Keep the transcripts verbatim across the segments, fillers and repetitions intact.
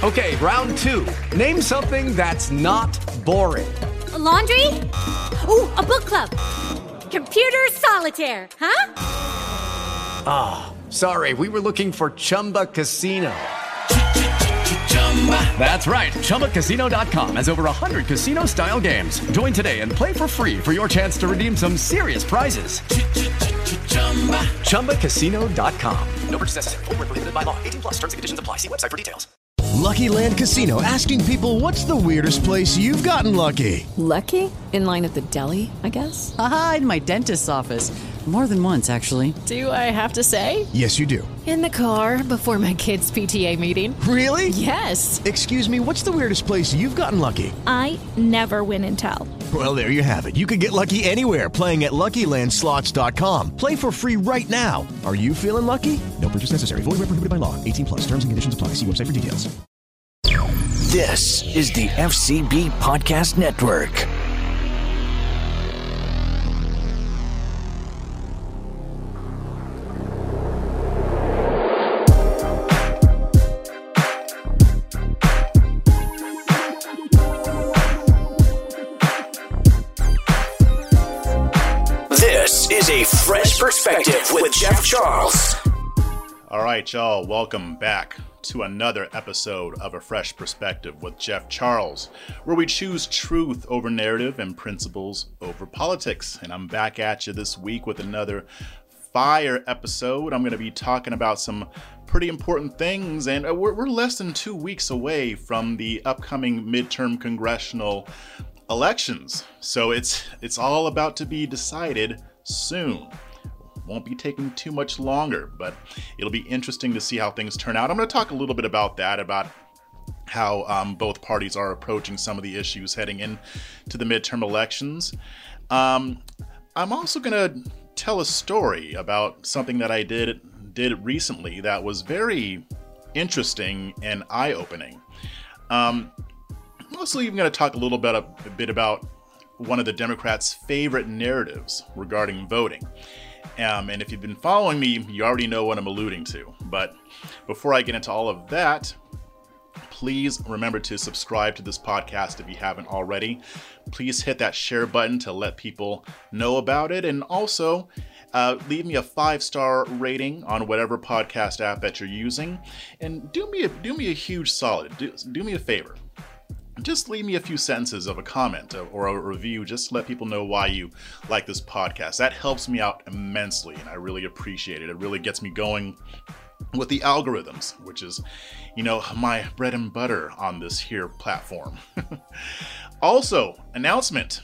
Okay, round two. Name something that's not boring. A laundry? Ooh, a book club. Computer solitaire, huh? Ah, oh, sorry, we were looking for Chumba Casino. That's right, Chumba Casino dot com has over one hundred casino-style games. Join today and play for free for your chance to redeem some serious prizes. Chumba Casino dot com. No purchase necessary. Void where prohibited by law. eighteen plus terms and conditions apply. See website for details. Lucky Land Casino, asking people, what's the weirdest place you've gotten lucky? Lucky? In line at the deli, I guess? Aha, in my dentist's office. More than once, actually. Do I have to say? Yes, you do. In the car before my kids' P T A meeting. Really? Yes. Excuse me, what's the weirdest place you've gotten lucky? I never win and tell. Well, there you have it. You can get lucky anywhere, playing at Lucky Land Slots dot com. Play for free right now. Are you feeling lucky? No purchase necessary. Void where prohibited by law. eighteen plus. Terms and conditions apply. See website for details. This is the F C B Podcast Network. This is A Fresh Perspective with Jeff Charles. All right, y'all, welcome back to another episode of A Fresh Perspective with Jeff Charles, where we choose truth over narrative and principles over politics. And I'm back at you this week with another fire episode. I'm going to be talking about some pretty important things, and we're, we're less than two weeks away from the upcoming midterm congressional elections. So it's it's all about to be decided soon. Won't be taking too much longer, but it'll be interesting to see how things turn out. I'm going to talk a little bit about that, about how um, both parties are approaching some of the issues heading into the midterm elections. Um, I'm also going to tell a story about something that I did did recently that was very interesting and eye-opening. Um, I'm also even going to talk a little bit, a bit about one of the Democrats' favorite narratives regarding voting. Um, and if you've been following me, you already know what I'm alluding to. But before I get into all of that, please remember to subscribe to this podcast if you haven't already. Please hit that share button to let people know about it. And also, uh, leave me a five-star rating on whatever podcast app that you're using. And do me a, do me a huge solid. Do, do me a favor. Just leave me a few sentences of a comment or a review just to let people know why you like this podcast. That helps me out immensely, and I really appreciate it. It really gets me going with the algorithms, which is, you know, my bread and butter on this here platform. Also, announcement.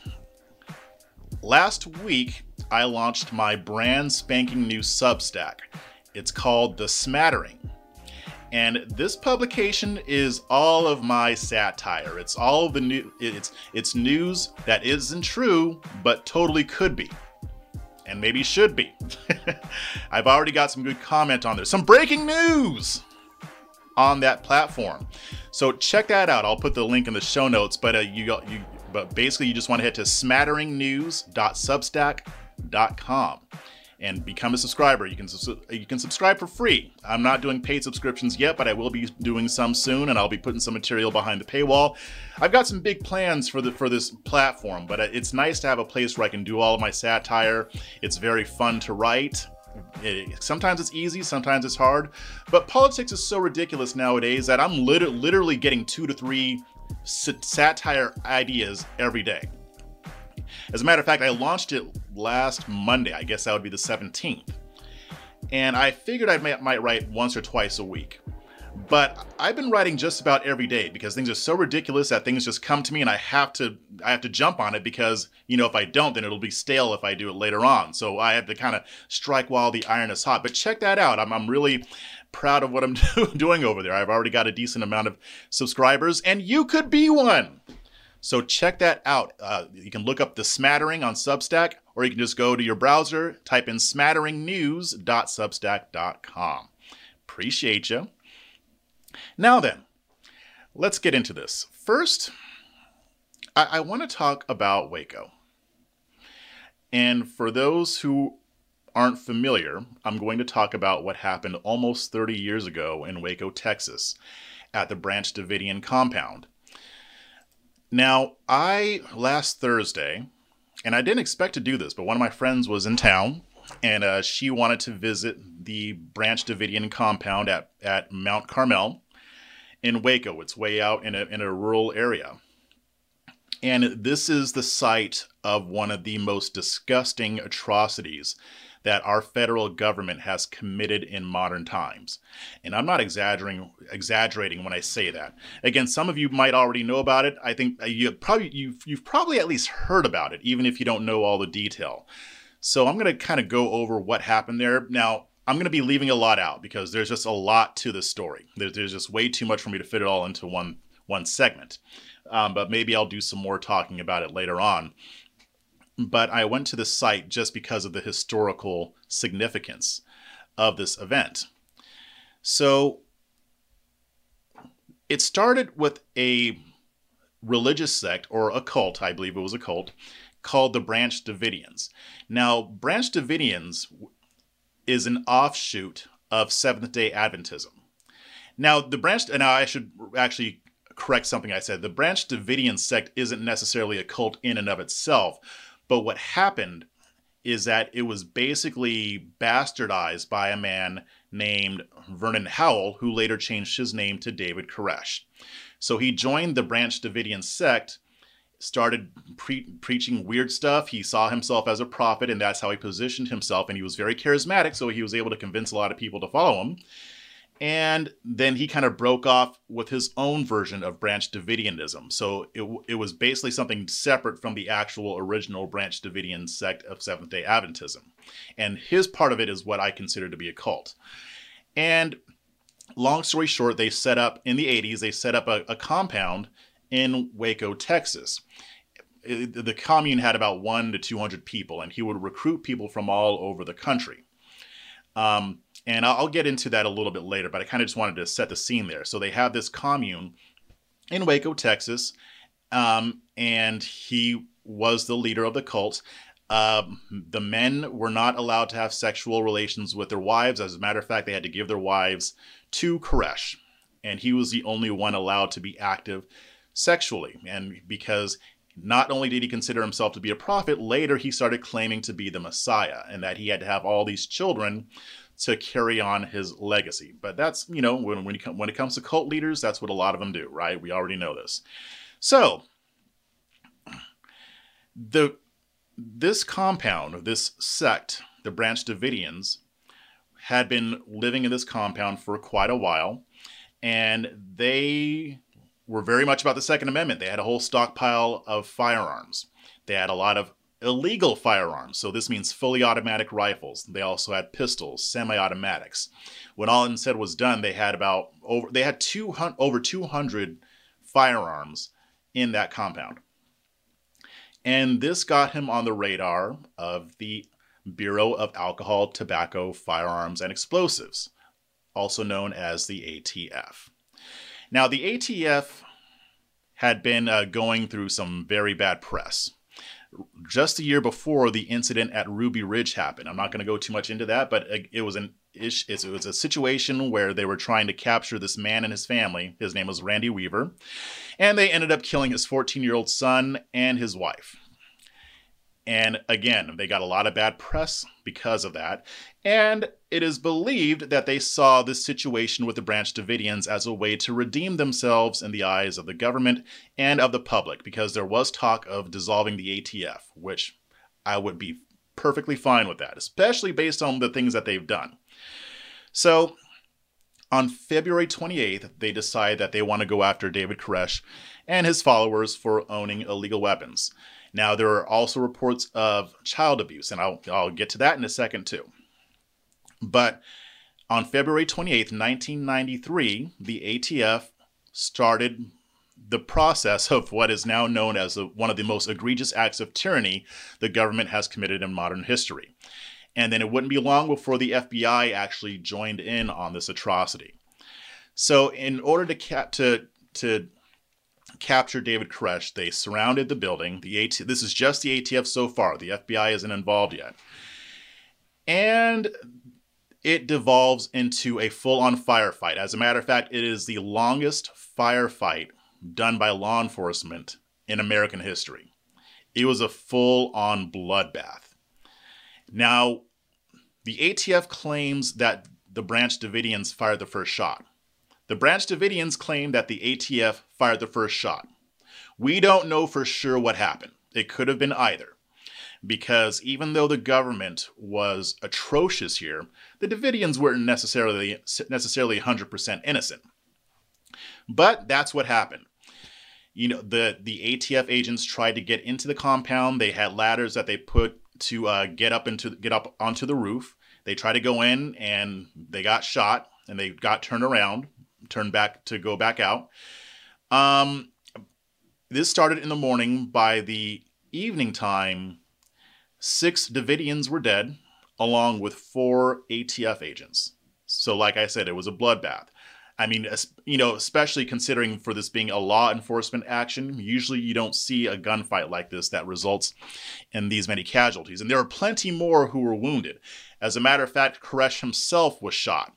Last week, I launched my brand spanking new Substack. It's called The Smattering. And this publication is all of my satire. It's all of the new, it's it's news that isn't true, but totally could be. And maybe should be. I've already got some good comment on there. Some breaking news on that platform. So check that out. I'll put the link in the show notes, but uh, you you but basically you just want to head to smattering news dot substack dot com. And become a subscriber. You can you can subscribe for free. I'm not doing paid subscriptions yet, but I will be doing some soon, and I'll be putting some material behind the paywall. I've got some big plans for the for this platform, but it's nice to have a place where I can do all of my satire. It's very fun to write. It, sometimes it's easy, sometimes it's hard, but politics is so ridiculous nowadays that I'm lit- literally getting two to three satire ideas every day. As a matter of fact, I launched it last Monday. I guess that would be the seventeenth. And I figured I might, might write once or twice a week. But I've been writing just about every day because things are so ridiculous that things just come to me and I have to I have to jump on it because, you know, if I don't, then it'll be stale if I do it later on. So I have to kind of strike while the iron is hot. But check that out. I'm, I'm really proud of what I'm doing over there. I've already got a decent amount of subscribers, and you could be one. So check that out. Uh, you can look up The Smattering on Substack, or you can just go to your browser, type in smattering news dot substack dot com. Appreciate you. Now then, let's get into this. First, I, I want to talk about Waco. And for those who aren't familiar, I'm going to talk about what happened almost thirty years ago in Waco, Texas. at the Branch Davidian compound. Now, I, last Thursday, and I didn't expect to do this, but one of my friends was in town, and uh, she wanted to visit the Branch Davidian compound at, at Mount Carmel in Waco. It's way out in a, in a rural area. And this is the site of one of the most disgusting atrocities that our federal government has committed in modern times. And I'm not exaggerating exaggerating when I say that. Again, some of you might already know about it. I think you probably you've, you've probably at least heard about it, even if you don't know all the detail. So I'm going to kind of go over what happened there. Now, I'm going to be leaving a lot out because there's just a lot to the story. There, there's just way too much for me to fit it all into one one segment. Um, but maybe I'll do some more talking about it later on. But I went to the site just because of the historical significance of this event. So it started with a religious sect, or a cult, I believe it was a cult, called the Branch Davidians. Now, Branch Davidians is an offshoot of Seventh-day Adventism. Now, the Branch, and I should actually correct something I said. The Branch Davidian sect isn't necessarily a cult in and of itself, but what happened is that it was basically bastardized by a man named Vernon Howell, who later changed his name to David Koresh. So he joined the Branch Davidian sect, started pre- preaching weird stuff. He saw himself as a prophet, and that's how he positioned himself, and he was very charismatic, so he was able to convince a lot of people to follow him. And then he kind of broke off with his own version of Branch Davidianism. So it, it was basically something separate from the actual original Branch Davidian sect of Seventh-day Adventism. And his part of it is what I consider to be a cult. And long story short, they set up, in the eighties, they set up a, a compound in Waco, Texas. It, the commune had about one to two hundred people, and he would recruit people from all over the country. Um... And I'll get into that a little bit later, but I kind of just wanted to set the scene there. So they have this commune in Waco, Texas, um, and he was the leader of the cult. Um, the men were not allowed to have sexual relations with their wives. As a matter of fact, they had to give their wives to Koresh, and he was the only one allowed to be active sexually. And because not only did he consider himself to be a prophet, later he started claiming to be the Messiah, and that he had to have all these children to carry on his legacy. But that's, you know, when when, you come, when it comes to cult leaders, that's what a lot of them do, right? We already know this. So, the this compound, this sect, the Branch Davidians, had been living in this compound for quite a while, and they were very much about the Second Amendment. They had a whole stockpile of firearms. They had a lot of illegal firearms, so this means fully automatic rifles. They also had pistols, semi-automatics. When all and said was done, they had about over they had two hundred over two hundred firearms in that compound, and this got him on the radar of the Bureau of Alcohol, Tobacco, Firearms, and Explosives, also known as the A T F. Now, the A T F had been uh, going through some very bad press. Just a year before the incident at Ruby Ridge happened. I'm not going to go too much into that, but it was an ish, it was a situation where they were trying to capture this man and his family. His name was Randy Weaver, and they ended up killing his fourteen-year-old son and his wife. And again, they got a lot of bad press because of that. And it is believed that they saw this situation with the Branch Davidians as a way to redeem themselves in the eyes of the government and of the public, because there was talk of dissolving the A T F, which I would be perfectly fine with that, especially based on the things that they've done. So on February twenty-eighth, they decide that they want to go after David Koresh and his followers for owning illegal weapons. Now, there are also reports of child abuse, and I'll, I'll get to that in a second too. But on February twenty-eighth, nineteen ninety-three, the A T F started the process of what is now known as a, one of the most egregious acts of tyranny the government has committed in modern history. And then it wouldn't be long before the F B I actually joined in on this atrocity. So in order to cap to to capture David Koresh, they surrounded the building. The A T F, this is just the A T F so far. The F B I isn't involved yet. And it devolves into a full-on firefight. As a matter of fact, it is the longest firefight done by law enforcement in American history. It was a full-on bloodbath. Now, the A T F claims that the Branch Davidians fired the first shot. The Branch Davidians claim that the A T F fired the first shot. We don't know for sure what happened. It could have been either. Because even though the government was atrocious here, the Davidians weren't necessarily necessarily one hundred percent innocent. But that's what happened. You know, the, the A T F agents tried to get into the compound. They had ladders that they put to uh, get up into get up onto the roof. They tried to go in and they got shot and they got turned around, turned back to go back out. Um, this started in the morning. By the evening time, six Davidians were dead, along with four A T F agents. So like I said, it was a bloodbath. I mean, you know, especially considering for this being a law enforcement action, usually you don't see a gunfight like this that results in these many casualties. And there are plenty more who were wounded. As a matter of fact, Koresh himself was shot.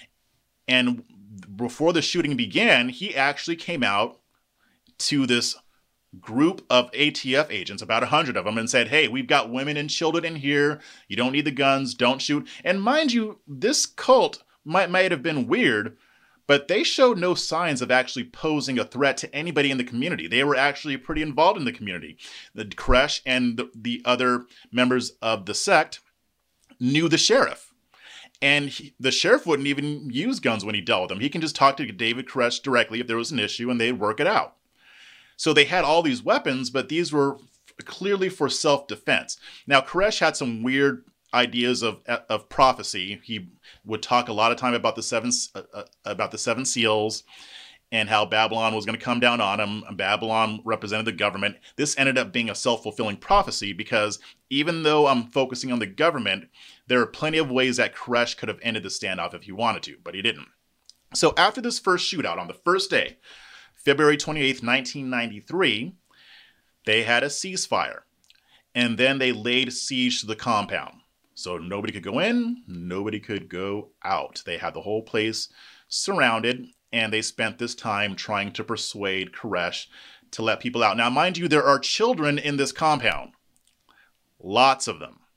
And before the shooting began, he actually came out to this group of A T F agents, about a hundred of them, and said, hey, we've got women and children in here. You don't need the guns. Don't shoot. And mind you, this cult might, might have been weird, but they showed no signs of actually posing a threat to anybody in the community. They were actually pretty involved in the community. The Koresh and the, the other members of the sect knew the sheriff. And he, the sheriff wouldn't even use guns when he dealt with them. He can just talk to David Koresh directly if there was an issue, and they'd work it out. So they had all these weapons, but these were clearly for self-defense. Now, Koresh had some weird ideas of of prophecy. He would talk a lot of time about the seven uh, about the seven seals and how Babylon was going to come down on him. Babylon represented the government. This ended up being a self-fulfilling prophecy because even though I'm focusing on the government, there are plenty of ways that Koresh could have ended the standoff if he wanted to, but he didn't. So after this first shootout on the first day, February twenty-eighth, nineteen ninety-three, they had a ceasefire, and then they laid siege to the compound. So nobody could go in, nobody could go out. They had the whole place surrounded, and they spent this time trying to persuade Koresh to let people out. Now, mind you, there are children in this compound. Lots of them.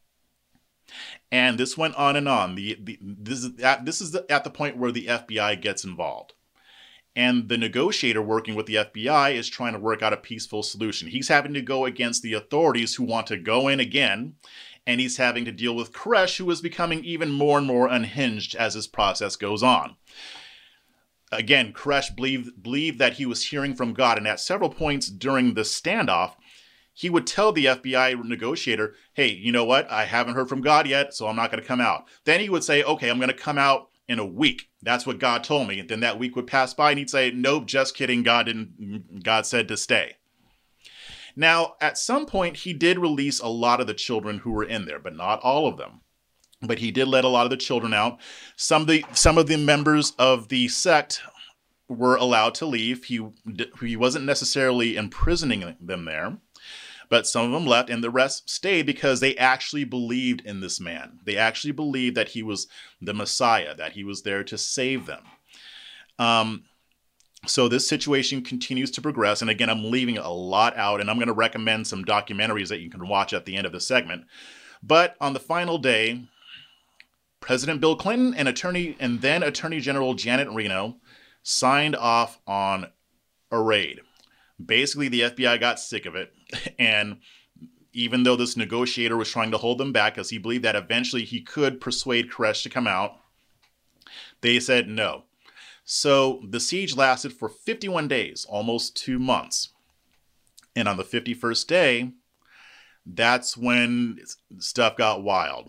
And this went on and on. The, the, this is, at, this is the, at the point where the F B I gets involved. And the negotiator working with the F B I is trying to work out a peaceful solution. He's having to go against the authorities who want to go in again, and he's having to deal with Koresh, who is becoming even more and more unhinged as this process goes on. Again, Koresh believed, believed that he was hearing from God, and at several points during the standoff, he would tell the F B I negotiator, hey, you know what? I haven't heard from God yet, so I'm not going to come out. Then he would say, okay, I'm going to come out in a week. That's what God told me. And then that week would pass by, and he'd say, nope, just kidding. God didn't. God said to stay. Now, at some point, he did release a lot of the children who were in there, but not all of them. But he did let a lot of the children out. Some of the some of the members of the sect were allowed to leave. He he wasn't necessarily imprisoning them there, but some of them left, and the rest stayed because they actually believed in this man. They actually believed that he was the Messiah, that he was there to save them. Um, so this situation continues to progress. And again, I'm leaving a lot out, and I'm going to recommend some documentaries that you can watch at the end of the segment. But on the final day, President Bill Clinton and attorney and then Attorney General Janet Reno signed off on a raid. Basically, the F B I got sick of it, and even though this negotiator was trying to hold them back because he believed that eventually he could persuade Koresh to come out, they said no. So the siege lasted for fifty-one days, almost two months. And on the fifty-first day, that's when stuff got wild.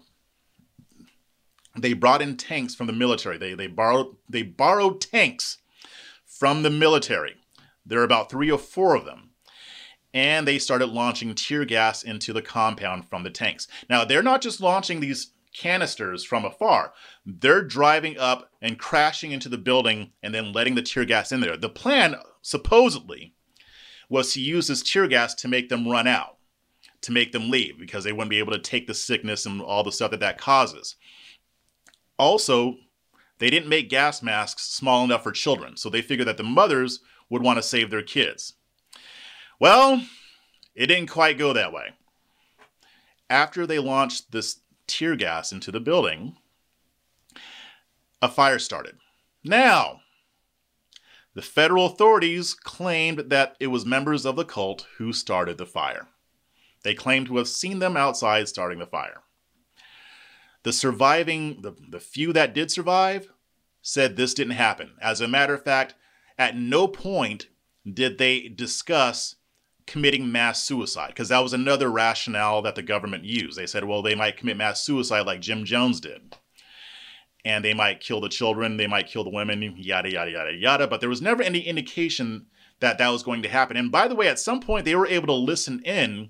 They brought in tanks from the military. They, they, borrowed, they borrowed tanks from the military. There are about three or four of them. And they started launching tear gas into the compound from the tanks. Now, they're not just launching these canisters from afar. They're driving up and crashing into the building and then letting the tear gas in there. The plan, supposedly, was to use this tear gas to make them run out, to make them leave, because they wouldn't be able to take the sickness and all the stuff that that causes. Also, they didn't make gas masks small enough for children, so they figured that the mothers would want to save their kids. Well, it didn't quite go that way. After they launched this tear gas into the building, a fire started. Now, the federal authorities claimed that it was members of the cult who started the fire. They claimed to have seen them outside starting the fire. The surviving, the, the few that did survive, said this didn't happen. As a matter of fact, at no point did they discuss committing mass suicide, because that was another rationale that the government used. They said, well, they might commit mass suicide like Jim Jones did. And they might kill the children, they might kill the women, yada, yada, yada, yada. But there was never any indication that that was going to happen. And by the way, at some point, they were able to listen in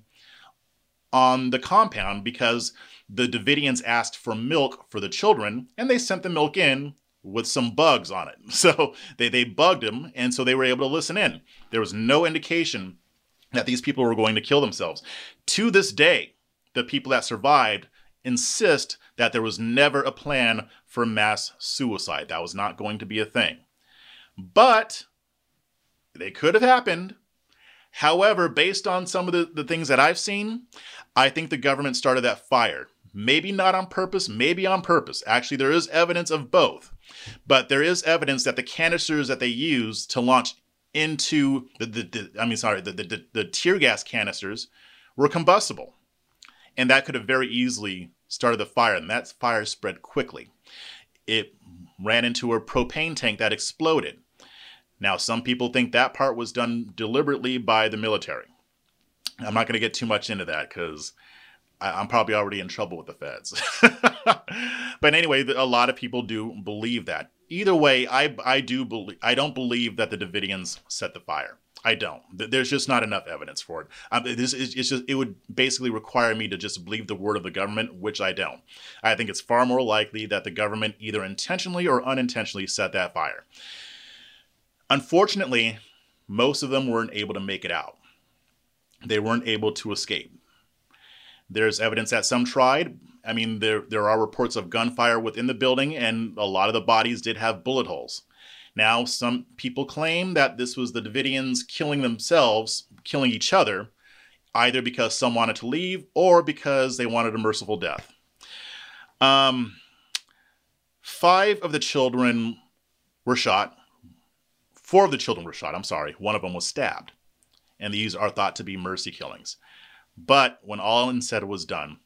on the compound because the Davidians asked for milk for the children, and they sent the milk in with some bugs on it. So they, they bugged them, and so they were able to listen in. There was no indication that these people were going to kill themselves. To this day, the people that survived insist that there was never a plan for mass suicide. That was not going to be a thing. But they could have happened. However, based on some of the, the things that I've seen, I think the government started that fire. Maybe not on purpose, maybe on purpose. Actually, there is evidence of both. But there is evidence that the canisters that they used to launch into the, the, the I mean, sorry, the, the, the tear gas canisters were combustible. And that could have very easily started the fire, and that fire spread quickly. It ran into a propane tank that exploded. Now, some people think that part was done deliberately by the military. I'm not going to get too much into that because I'm probably already in trouble with the feds. But anyway, a lot of people do believe that. Either way, I I do believe I don't believe that the Davidians set the fire. I don't. There's just not enough evidence for it. Um, this is it's just it would basically require me to just believe the word of the government, which I don't. I think it's far more likely that the government either intentionally or unintentionally set that fire. Unfortunately, most of them weren't able to make it out. They weren't able to escape. There's evidence that some tried. I mean, there there are reports of gunfire within the building, and a lot of the bodies did have bullet holes. Now, some people claim that this was the Davidians killing themselves, killing each other, either because some wanted to leave or because they wanted a merciful death. Um, five of the children were shot. Four of the children were shot, I'm sorry. One of them was stabbed. And these are thought to be mercy killings. But when all and said was done,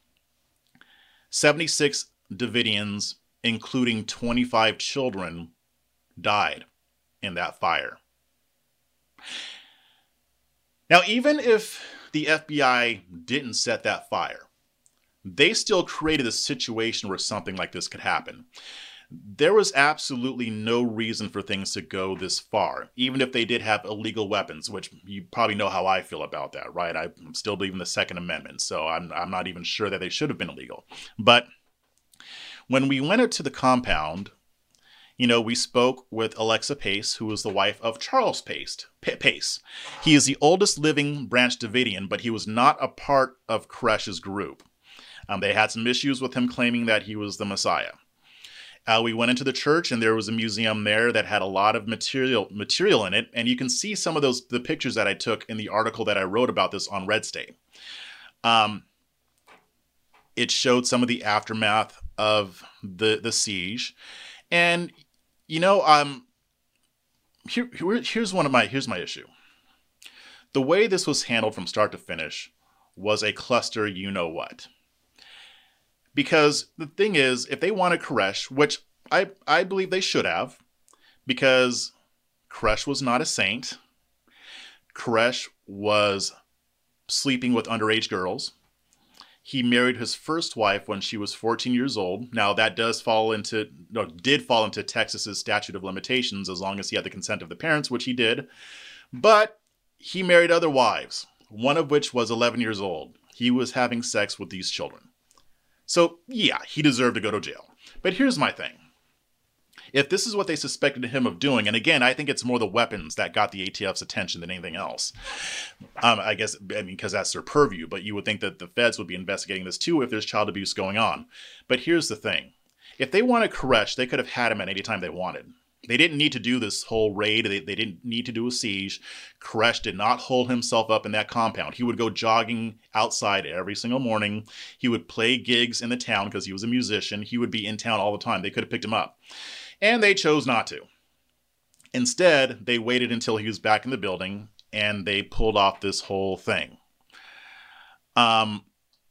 seventy-six Davidians, including twenty-five children, died in that fire. Now, even if the F B I didn't set that fire, they still created a situation where something like this could happen. There was absolutely no reason for things to go this far, even if they did have illegal weapons, which you probably know how I feel about that, right? I still believe in the Second Amendment, so I'm, I'm not even sure that they should have been illegal. But when we went out to the compound, you know, we spoke with Alexa Pace, who was the wife of Charles Pace. Pace. He is the oldest living Branch Davidian, but he was not a part of Koresh's group. Um, they had some issues with him claiming that he was the Messiah. Uh, we went into the church, and there was a museum there that had a lot of material material in it, and you can see some of those the pictures that I took in the article that I wrote about this on Red State. Um, it showed some of the aftermath of the the siege, and you know, um, here, here here's one of my here's my issue. The way this was handled from start to finish was a cluster, you know what. Because the thing is, if they wanted Koresh, which I, I believe they should have, because Koresh was not a saint. Koresh was sleeping with underage girls. He married his first wife when she was fourteen years old. Now, that does fall into, no, did fall into Texas's statute of limitations as long as he had the consent of the parents, which he did. But he married other wives, one of which was eleven years old. He was having sex with these children. So, yeah, he deserved to go to jail. But here's my thing. If this is what they suspected him of doing, and again, I think it's more the weapons that got the A T F's attention than anything else. Um, I guess, I mean, because that's their purview, but you would think that the feds would be investigating this too if there's child abuse going on. But here's the thing. If they wanted Koresh, they could have had him at any time they wanted. They didn't need to do this whole raid. They, they didn't need to do a siege. Koresh did not hold himself up in that compound. He would go jogging outside every single morning. He would play gigs in the town because he was a musician. He would be in town all the time. They could have picked him up. And they chose not to. Instead, they waited until he was back in the building, and they pulled off this whole thing. Um,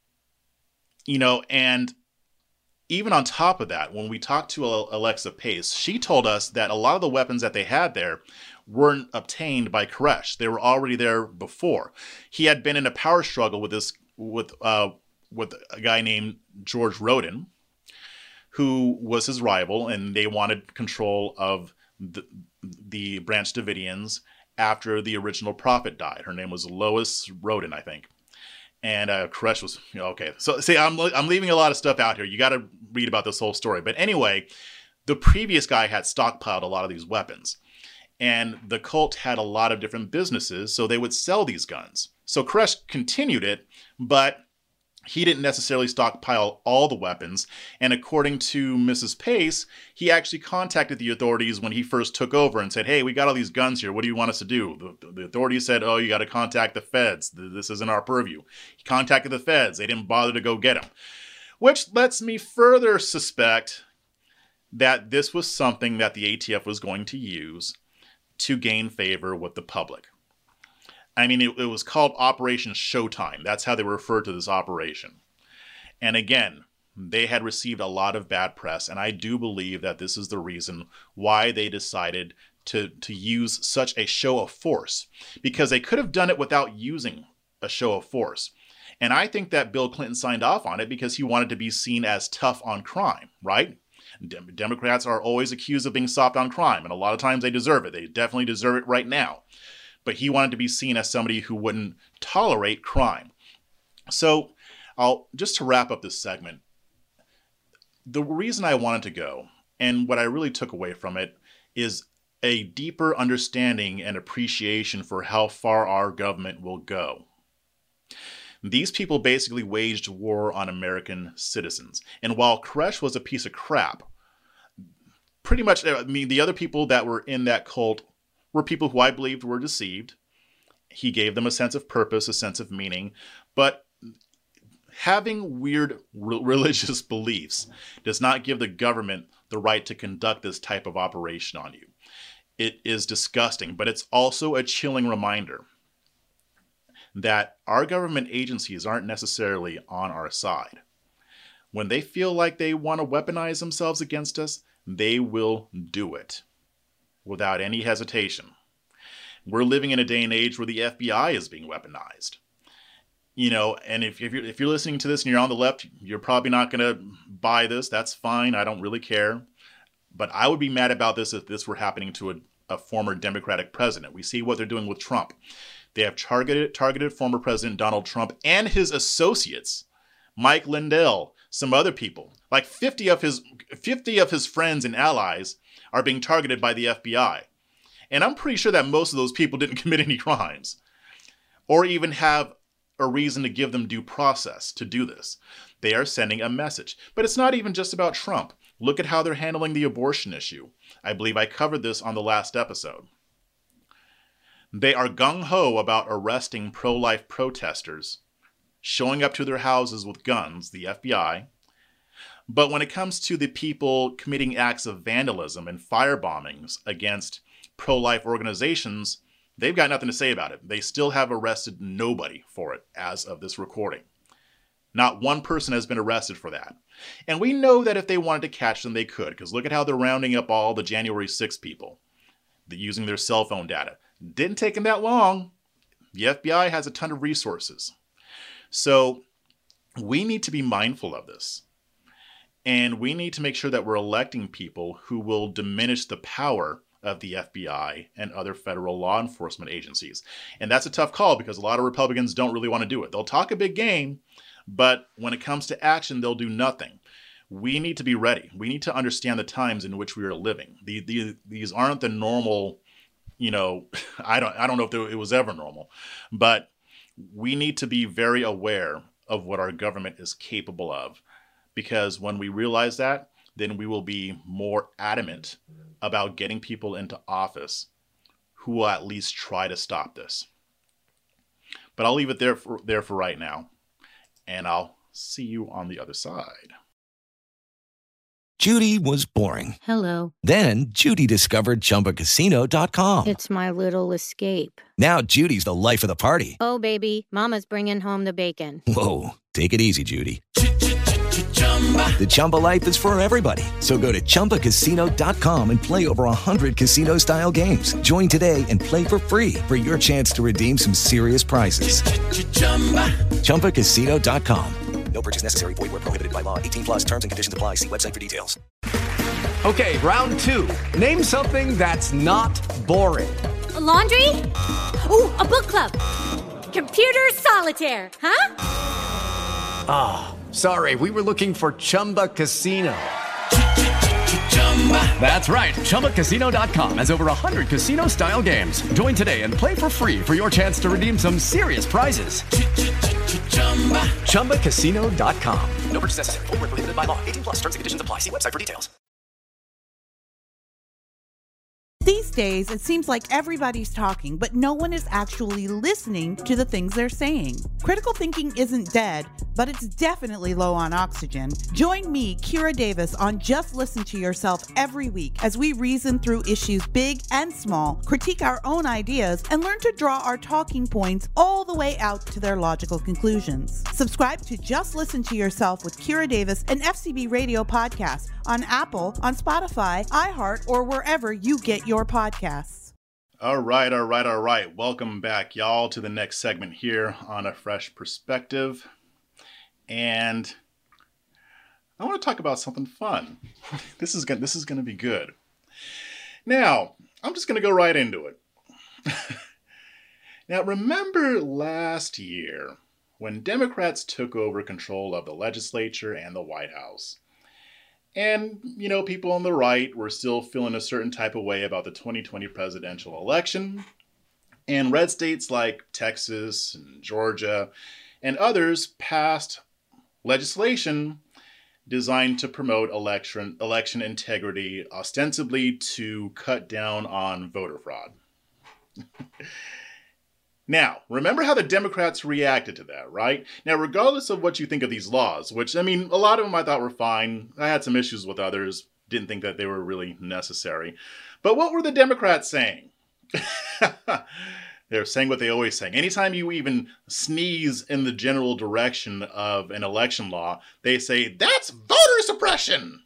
you know, and even on top of that, when we talked to Alexa Pace, she told us that a lot of the weapons that they had there weren't obtained by Koresh. They were already there before. He had been in a power struggle with this with uh, with a guy named George Roden, who was his rival, and they wanted control of the, the Branch Davidians after the original prophet died. Her name was Lois Roden, I think. And uh, Koresh was, you know, okay. So, see, I'm I'm leaving a lot of stuff out here. You got to read about this whole story. But anyway, the previous guy had stockpiled a lot of these weapons. And the cult had a lot of different businesses, so they would sell these guns. So Koresh continued it, but he didn't necessarily stockpile all the weapons. And according to Missus Pace, he actually contacted the authorities when he first took over and said, hey, we got all these guns here. What do you want us to do? The, the authorities said, oh, you got to contact the feds. This isn't our purview. He contacted the feds. They didn't bother to go get him, which lets me further suspect that this was something that the A T F was going to use to gain favor with the public. I mean, it, it was called Operation Showtime. That's how they referred to this operation. And again, they had received a lot of bad press, and I do believe that this is the reason why they decided to, to use such a show of force, because they could have done it without using a show of force. And I think that Bill Clinton signed off on it because he wanted to be seen as tough on crime, right? Dem- Democrats are always accused of being soft on crime, and a lot of times they deserve it. They definitely deserve it right now. But he wanted to be seen as somebody who wouldn't tolerate crime. So, I'll just to wrap up this segment, the reason I wanted to go, and what I really took away from it, is a deeper understanding and appreciation for how far our government will go. These people basically waged war on American citizens. And while Koresh was a piece of crap, pretty much, I mean, the other people that were in that cult were people who I believed were deceived. He gave them a sense of purpose, a sense of meaning. But having weird re- religious beliefs does not give the government the right to conduct this type of operation on you. It is disgusting, but it's also a chilling reminder that our government agencies aren't necessarily on our side. When they feel like they want to weaponize themselves against us, they will do it without any hesitation. We're living in a day and age where the F B I is being weaponized. You know, and if, if, you're, if you're listening to this and you're on the left, you're probably not going to buy this. That's fine. I don't really care. But I would be mad about this if this were happening to a, a former Democratic president. We see what they're doing with Trump. They have targeted, targeted former President Donald Trump and his associates, Mike Lindell, some other people. Like fifty of his fifty of his friends and allies are being targeted by the F B I. And I'm pretty sure that most of those people didn't commit any crimes or even have a reason to give them due process to do this. They are sending a message. But it's not even just about Trump. Look at how they're handling the abortion issue. I believe I covered this on the last episode. They are gung-ho about arresting pro-life protesters, showing up to their houses with guns, the F B I. But when it comes to the people committing acts of vandalism and firebombings against pro-life organizations, they've got nothing to say about it. They still have arrested nobody for it as of this recording. Not one person has been arrested for that. And we know that if they wanted to catch them, they could, because look at how they're rounding up all the January sixth people using their cell phone data. Didn't take them that long. The F B I has a ton of resources. So we need to be mindful of this. And we need to make sure that we're electing people who will diminish the power of the F B I and other federal law enforcement agencies. And that's a tough call because a lot of Republicans don't really want to do it. They'll talk a big game, but when it comes to action, they'll do nothing. We need to be ready. We need to understand the times in which we are living. The, the, these aren't the normal, you know, I don't, I don't know if it was ever normal, but we need to be very aware of what our government is capable of. Because when we realize that, then we will be more adamant about getting people into office who will at least try to stop this. But I'll leave it there for, there for right now, and I'll see you on the other side. Judy was boring. Hello. Then Judy discovered Chumba Casino dot com. It's my little escape. Now Judy's the life of the party. Oh, baby, mama's bringing home the bacon. Whoa, take it easy, Judy. The Chumba life is for everybody. So go to Chumba Casino dot com and play over one hundred casino-style games. Join today and play for free for your chance to redeem some serious prizes. Chumba Casino dot com. No purchase necessary. Void where prohibited by law. eighteen plus terms and conditions apply. See website for details. Okay, round two. Name something that's not boring. A laundry? Ooh, a book club. Computer solitaire, huh? Ah, oh, sorry. We were looking for Chumba Casino. That's right. Chumba Casino dot com has over one hundred casino-style games. Join today and play for free for your chance to redeem some serious prizes. Chumba Casino dot com. No purchase necessary. Void where prohibited by law. eighteen plus terms and conditions apply. See website for details. These days, it seems like everybody's talking, but no one is actually listening to the things they're saying. Critical thinking isn't dead, but it's definitely low on oxygen. Join me, Kira Davis, on Just Listen to Yourself every week as we reason through issues big and small, critique our own ideas, and learn to draw our talking points all the way out to their logical conclusions. Subscribe to Just Listen to Yourself with Kira Davis, an F C B radio podcast, on Apple, on Spotify, iHeart, or wherever you get your podcasts. All right, all right, all right. Welcome back, y'all, to the next segment here on A Fresh Perspective. And I want to talk about something fun. This is gonna, this is going to be good. Now, I'm just going to go right into it. Now, remember last year when Democrats took over control of the legislature and the White House? And, you know, people on the right were still feeling a certain type of way about the twenty twenty presidential election. And red states like Texas and Georgia and others passed legislation designed to promote election, election integrity, ostensibly to cut down on voter fraud. Now, remember how the Democrats reacted to that, right? Now, regardless of what you think of these laws, which, I mean, a lot of them I thought were fine. I had some issues with others. Didn't think that they were really necessary. But what were the Democrats saying? They're saying what they always say. Anytime you even sneeze in the general direction of an election law, they say, that's voter suppression.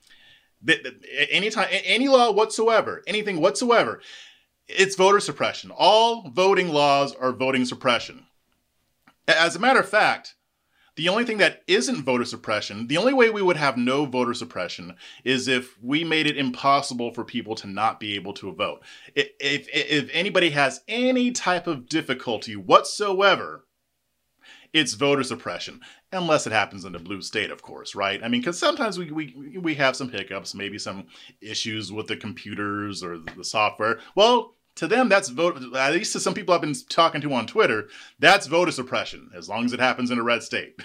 Anytime, any law whatsoever, anything whatsoever, it's voter suppression. All voting laws are voting suppression. As a matter of fact, the only thing that isn't voter suppression, the only way we would have no voter suppression is if we made it impossible for people to not be able to vote. If, if, if anybody has any type of difficulty whatsoever, it's voter suppression. Unless it happens in a blue state, of course, right? I mean, because sometimes we, we, we have some hiccups, maybe some issues with the computers or the software. Well, to them, that's vote. At least to some people I've been talking to on Twitter, that's voter suppression, as long as it happens in a red state.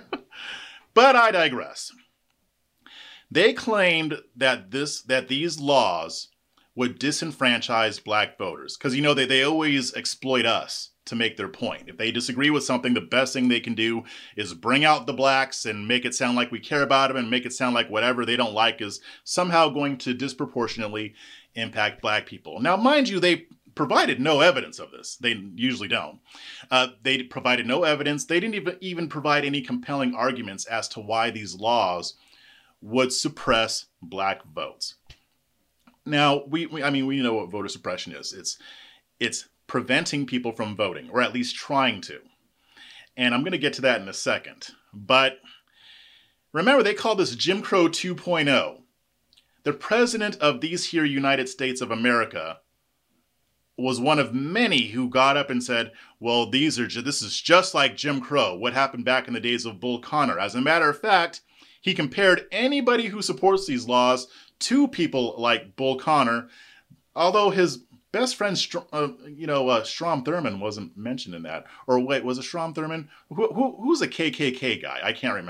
But I digress. They claimed that this that these laws would disenfranchise black voters, because you know they they always exploit us to make their point. If they disagree with something, the best thing they can do is bring out the blacks and make it sound like we care about them and make it sound like whatever they don't like is somehow going to disproportionately impact black people. Now, mind you, they provided no evidence of this. They usually don't. Uh, they provided no evidence. They didn't even, even provide any compelling arguments as to why these laws would suppress black votes. Now, we, we I mean, we know what voter suppression is. It's, it's preventing people from voting, or at least trying to. And I'm going to get to that in a second. But remember, they call this Jim Crow two point oh. The president of these here United States of America was one of many who got up and said, well, these are ju- this is just like Jim Crow, what happened back in the days of Bull Connor. As a matter of fact, he compared anybody who supports these laws to people like Bull Connor, although his best friend, uh, you know, uh, Strom Thurmond wasn't mentioned in that. Or wait, was it Strom Thurmond? Who, who, who's a K K K guy? I can't remember.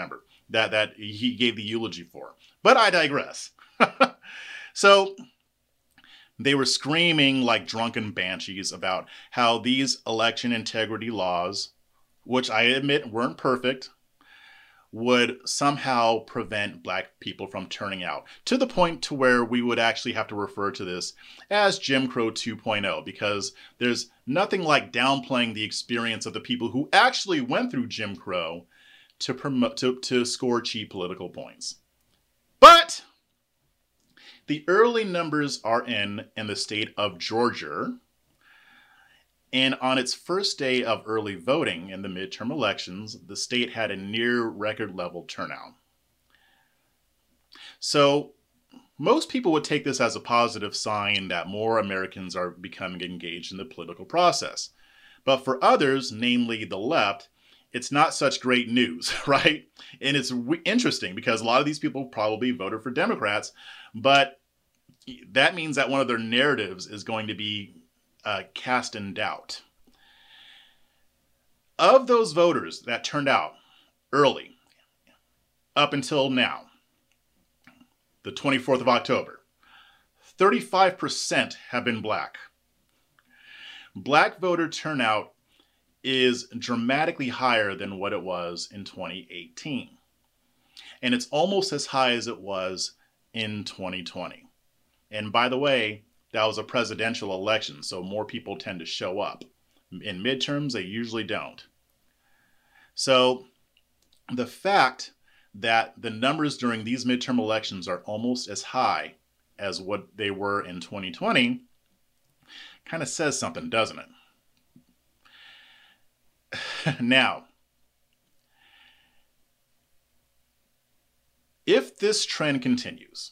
that, that he gave the eulogy for. But I digress. So they were screaming like drunken banshees about how these election integrity laws, which I admit weren't perfect, would somehow prevent black people from turning out, to the point to where we would actually have to refer to this as Jim Crow two point oh, because there's nothing like downplaying the experience of the people who actually went through Jim Crow to promote to, to score cheap political points. But the early numbers are in in the state of Georgia. And on its first day of early voting in the midterm elections, the state had a near record level turnout. So most people would take this as a positive sign that more Americans are becoming engaged in the political process. But for others, namely the left, it's not such great news, right? And it's re- interesting because a lot of these people probably voted for Democrats, but that means that one of their narratives is going to be Uh, cast in doubt. Of those voters that turned out early, up until now, the twenty-fourth of October, thirty-five percent have been black. Black voter turnout is dramatically higher than what it was in twenty eighteen. And it's almost as high as it was in twenty twenty. And by the way, that was a presidential election, so more people tend to show up. In midterms, they usually don't. So the fact that the numbers during these midterm elections are almost as high as what they were in twenty twenty kind of says something, doesn't it? Now, if this trend continues,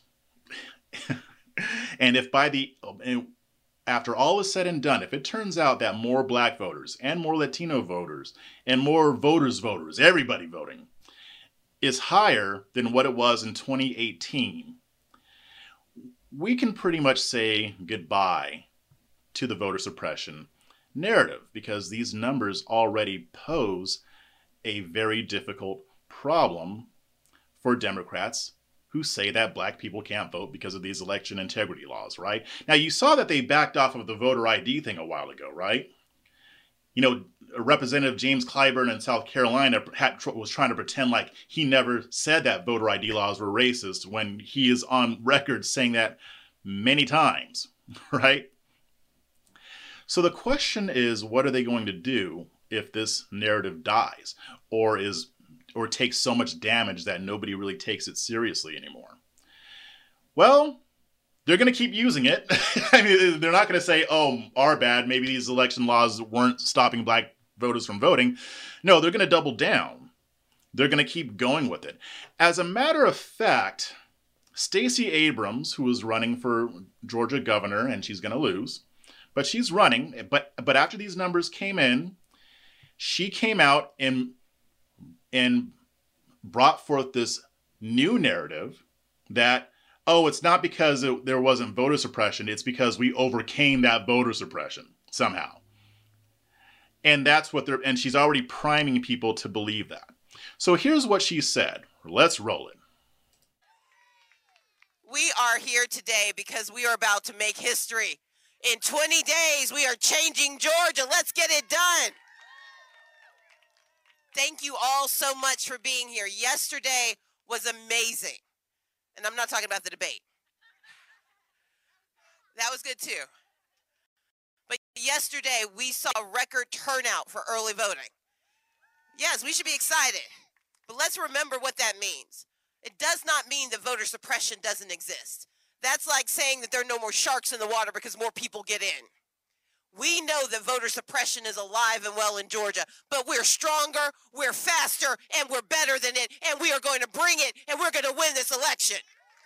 and if by the, after all is said and done, if it turns out that more black voters and more Latino voters and more voters voters, everybody voting, is higher than what it was in twenty eighteen, we can pretty much say goodbye to the voter suppression narrative, because these numbers already pose a very difficult problem for Democrats who say that black people can't vote because of these election integrity laws, right? Now, you saw that they backed off of the voter I D thing a while ago, right? You know, Representative James Clyburn in South Carolina had, was trying to pretend like he never said that voter I D laws were racist when he is on record saying that many times, right? So the question is, what are they going to do if this narrative dies or is or takes so much damage that nobody really takes it seriously anymore? Well, they're going to keep using it. I mean, they're not going to say, oh, our bad, maybe these election laws weren't stopping black voters from voting. No, they're going to double down. They're going to keep going with it. As a matter of fact, Stacey Abrams, who is running for Georgia governor, and she's going to lose, but she's running. But, but after these numbers came in, she came out and and brought forth this new narrative that, oh, it's not because it, there wasn't voter suppression, it's because we overcame that voter suppression somehow. And that's what they're, and she's already priming people to believe that. So here's what she said. Let's roll it. We are here today because we are about to make history. In twenty days, we are changing Georgia. Let's get it done. Thank you all so much for being here. Yesterday was amazing. And I'm not talking about the debate. That was good too. But yesterday we saw a record turnout for early voting. Yes, we should be excited. But let's remember what that means. It does not mean that voter suppression doesn't exist. That's like saying that there are no more sharks in the water because more people get in. We know that voter suppression is alive and well in Georgia, but we're stronger, we're faster, and we're better than it, and we are going to bring it, and we're going to win this election.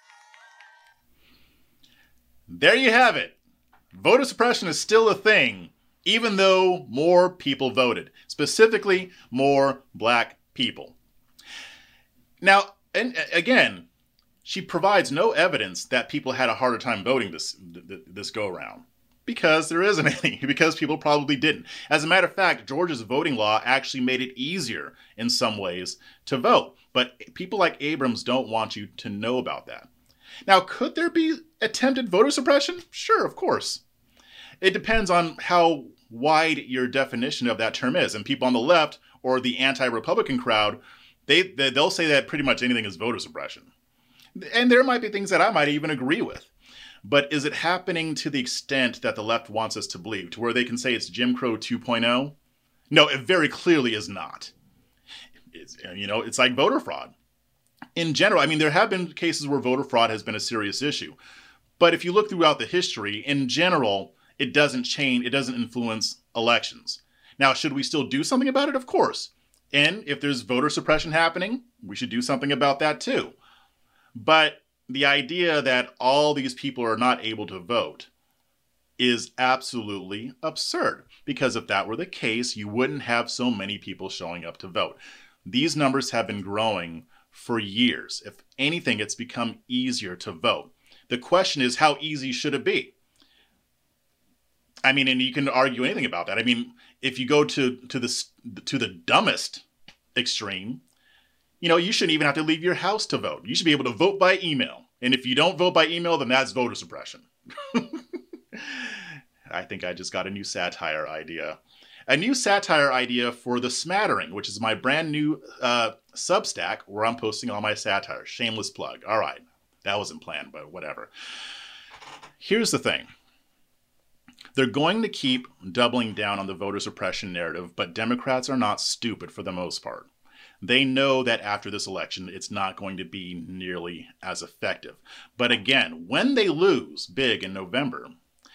There you have it. Voter suppression is still a thing, even though more people voted, specifically more black people. Now, and again, she provides no evidence that people had a harder time voting this this go around. Because there isn't any, because people probably didn't. As a matter of fact, Georgia's voting law actually made it easier in some ways to vote. But people like Abrams don't want you to know about that. Now, could there be attempted voter suppression? Sure, of course. It depends on how wide your definition of that term is. And people on the left or the anti-Republican crowd, they, they, they'll say that pretty much anything is voter suppression. And there might be things that I might even agree with. But is it happening to the extent that the left wants us to believe, to where they can say it's Jim Crow two point oh? No, it very clearly is not. It's, you know, it's like voter fraud. In general, I mean, there have been cases where voter fraud has been a serious issue. But if you look throughout the history, in general, it doesn't change, it doesn't influence elections. Now, should we still do something about it? Of course. And if there's voter suppression happening, we should do something about that too. But the idea that all these people are not able to vote is absolutely absurd. Because if that were the case, you wouldn't have so many people showing up to vote. These numbers have been growing for years. If anything, it's become easier to vote. The question is, how easy should it be? I mean, and you can argue anything about that. I mean, if you go to, to, the, to the dumbest extreme, you know, you shouldn't even have to leave your house to vote. You should be able to vote by email. And if you don't vote by email, then that's voter suppression. I think I just got a new satire idea. A new satire idea for The Smattering, which is my brand new uh, Substack where I'm posting all my satire. Shameless plug. All right. That wasn't planned, but whatever. Here's the thing. They're going to keep doubling down on the voter suppression narrative, but Democrats are not stupid for the most part. They know that after this election, it's not going to be nearly as effective. But again, when they lose big in November,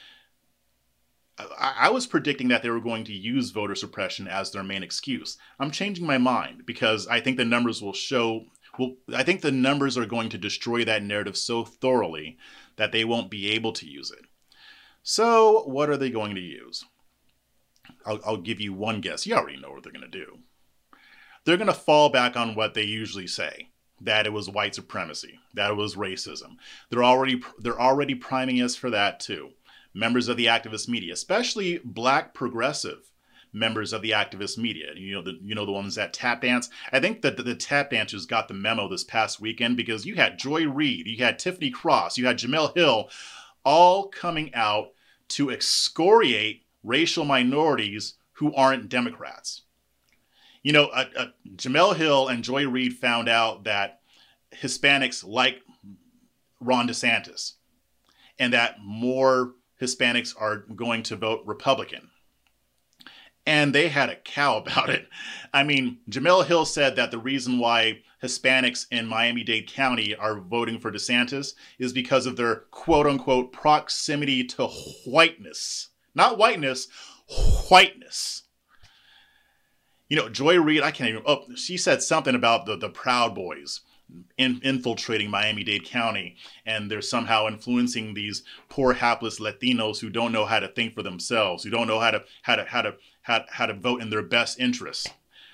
I, I was predicting that they were going to use voter suppression as their main excuse. I'm changing my mind because I think the numbers will show, well, I think the numbers are going to destroy that narrative so thoroughly that they won't be able to use it. So what are they going to use? I'll, I'll give you one guess. You already know what they're going to do. They're going to fall back on what they usually say, that it was white supremacy, that it was racism. They're already they're already priming us for that too. Members of the activist media, especially black progressive members of the activist media, you know the you know the ones that tap dance. I think that the, the tap dancers got the memo this past weekend because you had Joy Reid, you had Tiffany Cross, you had Jemele Hill, all coming out to excoriate racial minorities who aren't Democrats. You know, uh, uh, Jemele Hill and Joy Reid found out that Hispanics like Ron DeSantis and that more Hispanics are going to vote Republican. And they had a cow about it. I mean, Jemele Hill said that the reason why Hispanics in Miami-Dade County are voting for DeSantis is because of their quote-unquote proximity to whiteness. Not whiteness, whiteness. You know, Joy Reid, I can't even, oh, she said something about the, the Proud Boys in, infiltrating Miami-Dade County, and they're somehow influencing these poor, hapless Latinos who don't know how to think for themselves, who don't know how to how to how to how, how to vote in their best interests.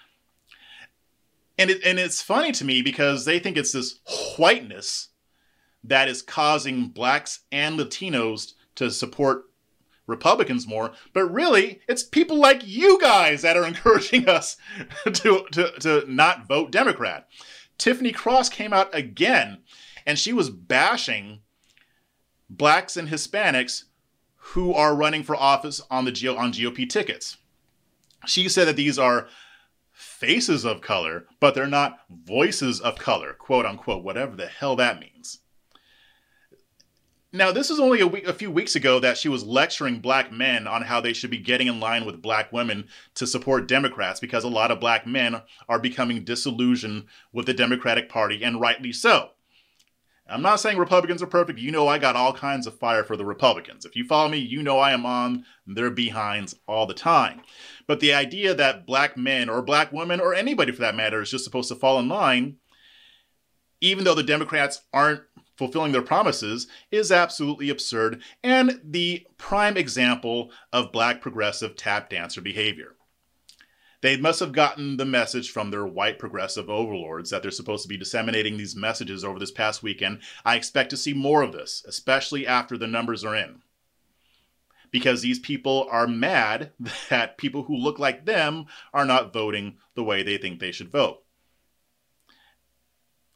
And it, and it's funny to me because they think it's this whiteness that is causing blacks and Latinos to support Republicans more, but really it's people like you guys that are encouraging us to, to, to not vote Democrat. Tiffany Cross came out again and she was bashing blacks and Hispanics who are running for office on the G O, on G O P tickets. She said that these are faces of color, but they're not voices of color, quote unquote, whatever the hell that means. Now, this is only a, week, a few weeks ago that she was lecturing black men on how they should be getting in line with black women to support Democrats because a lot of black men are becoming disillusioned with the Democratic Party, and rightly so. I'm not saying Republicans are perfect. You know I got all kinds of fire for the Republicans. If you follow me, you know I am on their behinds all the time. But the idea that black men or black women or anybody for that matter is just supposed to fall in line, even though the Democrats aren't fulfilling their promises, is absolutely absurd and the prime example of black progressive tap dancer behavior. They must have gotten the message from their white progressive overlords that they're supposed to be disseminating these messages over this past weekend. I expect to see more of this, especially after the numbers are in. Because these people are mad that people who look like them are not voting the way they think they should vote.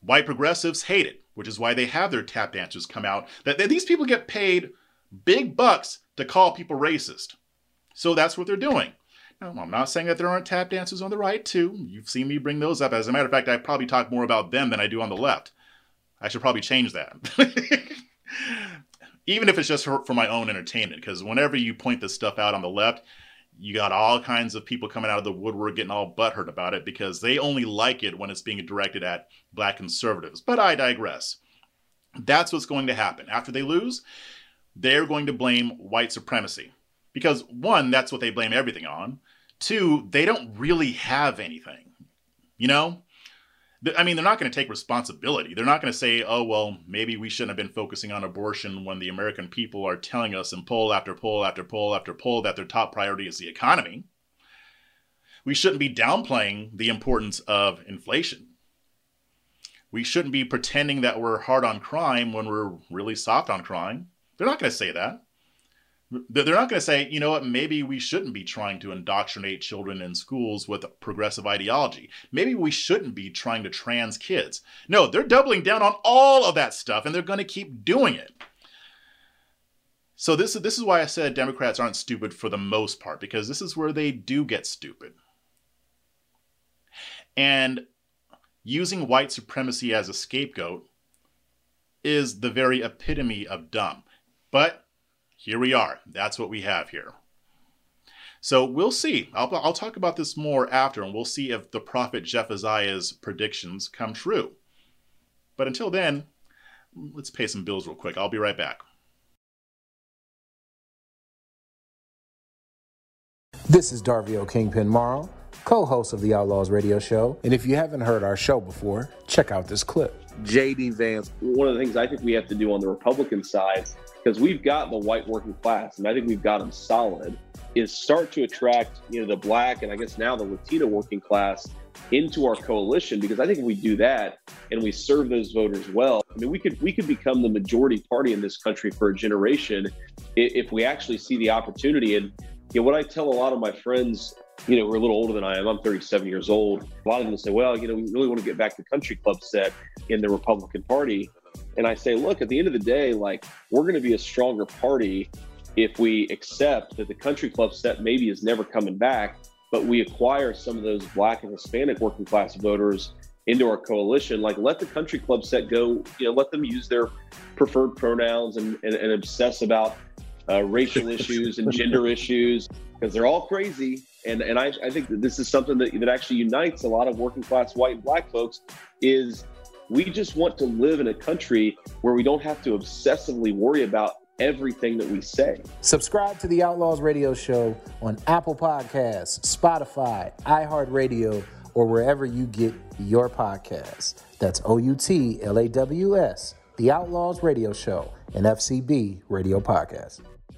White progressives hate it, which is why they have their tap dancers come out. That, that these people get paid big bucks to call people racist. So that's what they're doing. Now, I'm not saying that there aren't tap dancers on the right, too. You've seen me bring those up. As a matter of fact, I probably talk more about them than I do on the left. I should probably change that. Even if it's just for, for my own entertainment, because whenever you point this stuff out on the left, you got all kinds of people coming out of the woodwork getting all butthurt about it because they only like it when it's being directed at black conservatives. But I digress. That's what's going to happen. After they lose, they're going to blame white supremacy. Because one, that's what they blame everything on. Two, they don't really have anything. You know? I mean, they're not going to take responsibility. They're not going to say, oh, well, maybe we shouldn't have been focusing on abortion when the American people are telling us in poll after poll after poll after poll that their top priority is the economy. We shouldn't be downplaying the importance of inflation. We shouldn't be pretending that we're hard on crime when we're really soft on crime. They're not going to say that. They're not going to say, you know what, maybe we shouldn't be trying to indoctrinate children in schools with progressive ideology. Maybe we shouldn't be trying to trans kids. No, they're doubling down on all of that stuff, and they're going to keep doing it. So this, this is why I said Democrats aren't stupid for the most part, because this is where they do get stupid. And using white supremacy as a scapegoat is the very epitome of dumb. But here we are. That's what we have here. So we'll see. I'll, I'll talk about this more after, and we'll see if the Prophet Jeff Isaiah's predictions come true. But until then, let's pay some bills real quick. I'll be right back. This is Darvio Kingpin Morrow, co-host of the Outlaws Radio Show. And if you haven't heard our show before, check out this clip. J D Vance. One of the things I think we have to do on the Republican side, because we've got the white working class, and I think we've got them solid, is start to attract, you know, the black and I guess now the Latino working class into our coalition. Because I think if we do that and we serve those voters well, I mean, we could we could become the majority party in this country for a generation if we actually see the opportunity. And you know, what I tell a lot of my friends, you know, who are a little older than I am, I'm thirty-seven years old. A lot of them say, well, you know, we really want to get back to country club set in the Republican Party. And I say, look, at the end of the day, like, we're going to be a stronger party if we accept that the country club set maybe is never coming back, but we acquire some of those black and Hispanic working class voters into our coalition. Like, let the country club set go, you know, let them use their preferred pronouns and, and, and obsess about uh, racial issues and gender issues, because they're all crazy. And and I, I think that this is something that, that actually unites a lot of working class white and black folks, is we just want to live in a country where we don't have to obsessively worry about everything that we say. Subscribe to the Outlaws Radio Show on Apple Podcasts, Spotify, iHeartRadio, or wherever you get your podcasts. That's O U T L A W S, the Outlaws Radio Show, an F C B radio podcast.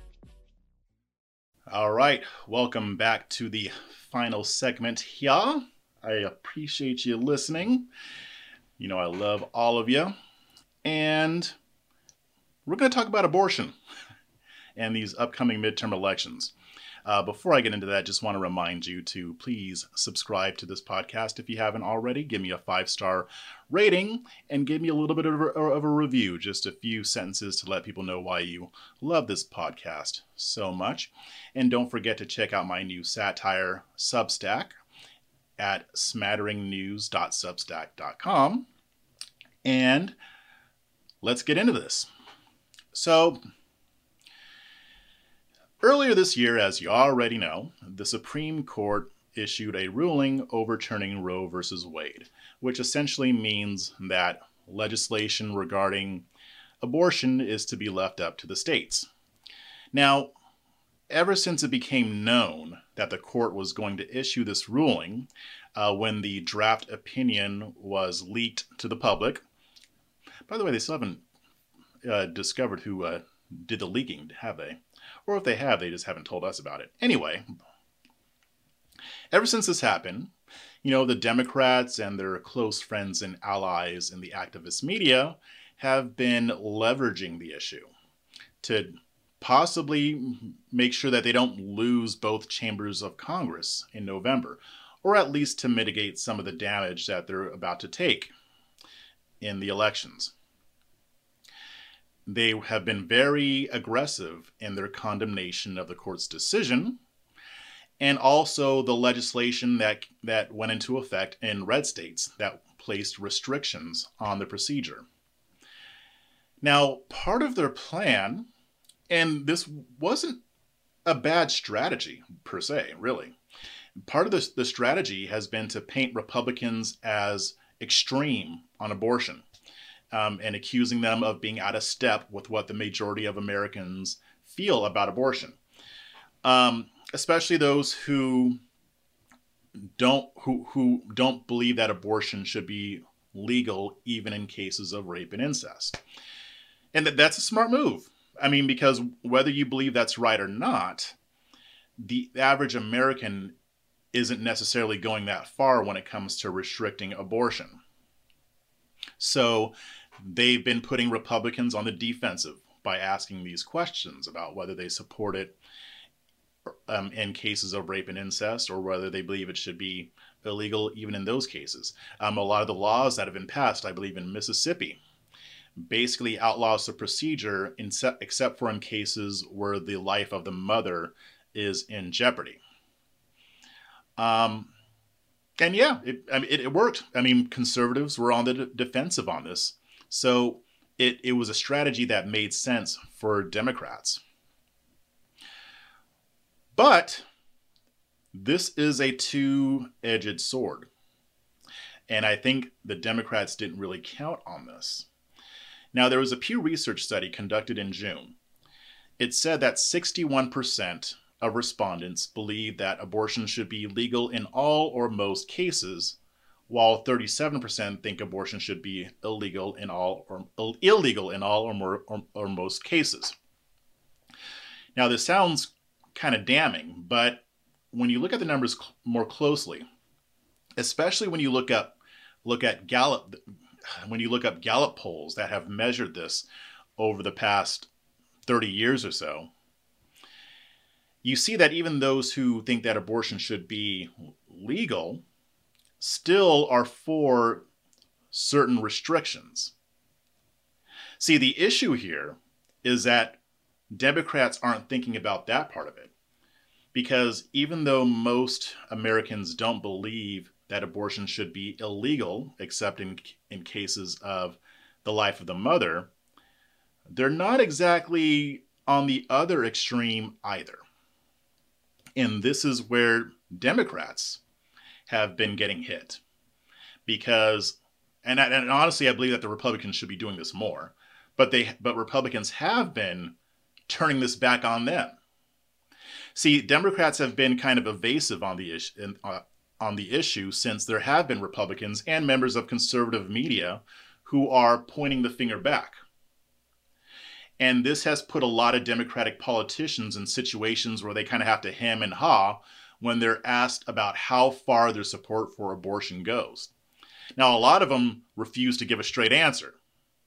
All right, welcome back to the final segment here. I appreciate you listening. You know, I love all of you. And we're going to talk about abortion and these upcoming midterm elections. Uh, before I get into that, just want to remind you to please subscribe to this podcast if you haven't already. Give me a five-star rating and give me a little bit of a, of a review, just a few sentences to let people know why you love this podcast so much. And don't forget to check out my new satire Substack at smattering news dot substack dot com. And let's get into this. So, earlier this year, as you already know, the Supreme Court issued a ruling overturning Roe versus Wade, which essentially means that legislation regarding abortion is to be left up to the states. Now, ever since it became known that the court was going to issue this ruling, uh, when the draft opinion was leaked to the public, by the way, they still haven't uh, discovered who uh, did the leaking, have they? Or if they have, they just haven't told us about it. Anyway, ever since this happened, you know, the Democrats and their close friends and allies in the activist media have been leveraging the issue to possibly make sure that they don't lose both chambers of Congress in November, or at least to mitigate some of the damage that they're about to take. in the elections. They have been very aggressive in their condemnation of the court's decision, and also the legislation that, that went into effect in red states that placed restrictions on the procedure. Now, part of their plan, and this wasn't a bad strategy per se, really. Part of the, the strategy has been to paint Republicans as extreme on abortion, um, and accusing them of being out of step with what the majority of Americans feel about abortion. Um, especially those who don't who who don't believe that abortion should be legal even in cases of rape and incest. And that, that's a smart move. I mean, because whether you believe that's right or not, the average American isn't necessarily going that far when it comes to restricting abortion. So they've been putting Republicans on the defensive by asking these questions about whether they support it um, in cases of rape and incest, or whether they believe it should be illegal even in those cases. Um, a lot of the laws that have been passed, I believe in Mississippi, basically outlaws the procedure in se- except for in cases where the life of the mother is in jeopardy. Um, and yeah, it, I mean, it, it worked. I mean, conservatives were on the d- defensive on this. So it, it was a strategy that made sense for Democrats. But this is a two-edged sword. And I think the Democrats didn't really count on this. Now, there was a Pew Research study conducted in June. It said that sixty-one percent of respondents believe that abortion should be legal in all or most cases, while thirty-seven percent think abortion should be illegal in all or illegal in all or more or, or most cases. Now, this sounds kind of damning, but when you look at the numbers cl- more closely, especially when you look up look at Gallup, when you look up Gallup polls that have measured this over the past thirty years or so, you see that even those who think that abortion should be legal still are for certain restrictions. See, the issue here is that Democrats aren't thinking about that part of it. Because even though most Americans don't believe that abortion should be illegal, except in, in cases of the life of the mother, they're not exactly on the other extreme either. And this is where Democrats have been getting hit. Because, and, and honestly, I believe that the Republicans should be doing this more, but they, but Republicans have been turning this back on them. See, Democrats have been kind of evasive on the issue, uh, on the issue since there have been Republicans and members of conservative media who are pointing the finger back. And this has put a lot of Democratic politicians in situations where they kind of have to hem and haw when they're asked about how far their support for abortion goes. Now, a lot of them refuse to give a straight answer,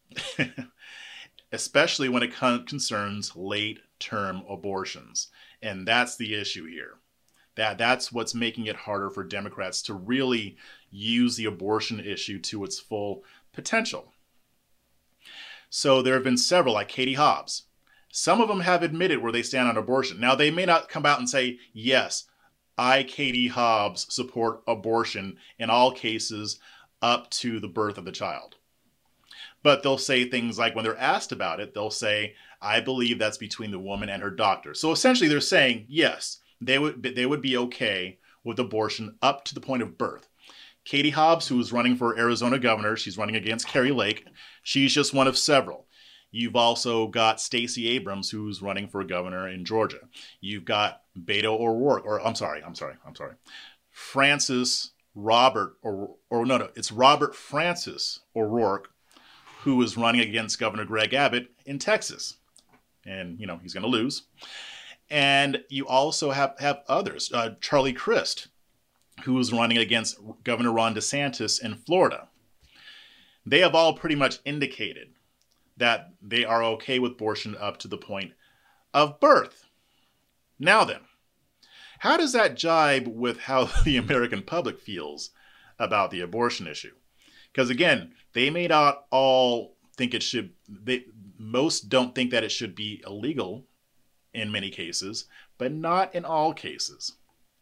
especially when it con- concerns late-term abortions. And that's the issue here. That, that's what's making it harder for Democrats to really use the abortion issue to its full potential. So there have been several, like Katie Hobbs. Some of them have admitted where they stand on abortion. Now, they may not come out and say, yes, I, Katie Hobbs, support abortion in all cases up to the birth of the child. But they'll say things like, when they're asked about it, they'll say, I believe that's between the woman and her doctor. So essentially they're saying, yes, they would they would be okay with abortion up to the point of birth. Katie Hobbs, who is running for Arizona governor, she's running against Kari Lake. She's just one of several. You've also got Stacey Abrams, who's running for governor in Georgia. You've got Beto O'Rourke, or I'm sorry, I'm sorry, I'm sorry. Francis Robert, or, or no, no, it's Robert Francis O'Rourke, who is running against Governor Greg Abbott in Texas. And, you know, he's going to lose. And you also have, have others. Uh, Charlie Crist, who is running against Governor Ron DeSantis in Florida. They have all pretty much indicated that they are okay with abortion up to the point of birth. Now then, how does that jibe with how the American public feels about the abortion issue? Because again, they may not all think it should, they, most don't think that it should be illegal in many cases, but not in all cases.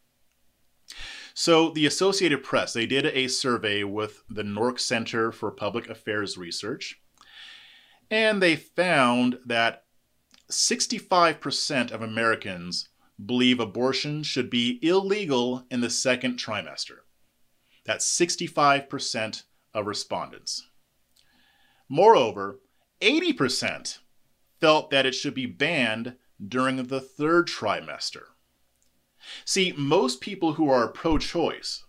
So the Associated Press, they did a survey with the Nork Center for Public Affairs Research, and they found that sixty-five percent of Americans believe abortion should be illegal in the second trimester. That's sixty-five percent of respondents. Moreover, eighty percent felt that it should be banned during the third trimester. See, most people who are pro-choice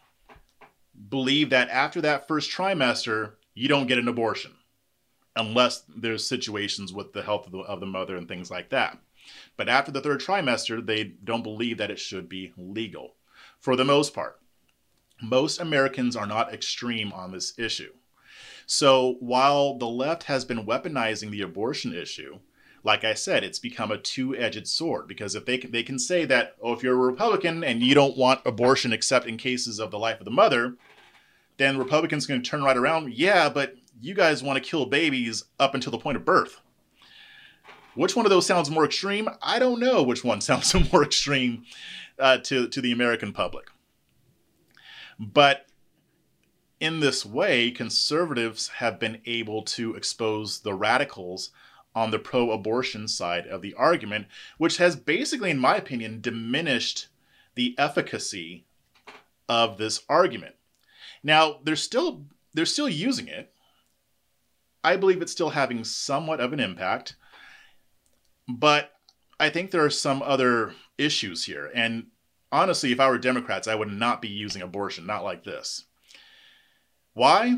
believe that after that first trimester, you don't get an abortion, unless there's situations with the health of the, of the mother and things like that. But after the third trimester, they don't believe that it should be legal, for the most part. Most Americans are not extreme on this issue. So while the left has been weaponizing the abortion issue, like I said, it's become a two-edged sword, because if they can, they can say that, oh, if you're a Republican and you don't want abortion except in cases of the life of the mother, then Republicans can turn right around. Yeah, but you guys want to kill babies up until the point of birth. Which one of those sounds more extreme? I don't know which one sounds more extreme uh, to, to the American public. But in this way, conservatives have been able to expose the radicals on the pro-abortion side of the argument, which has basically, in my opinion, diminished the efficacy of this argument. Now, they're still, they're still using it. I believe it's still having somewhat of an impact, but I think there are some other issues here. And honestly, if I were Democrats, I would not be using abortion, not like this. Why?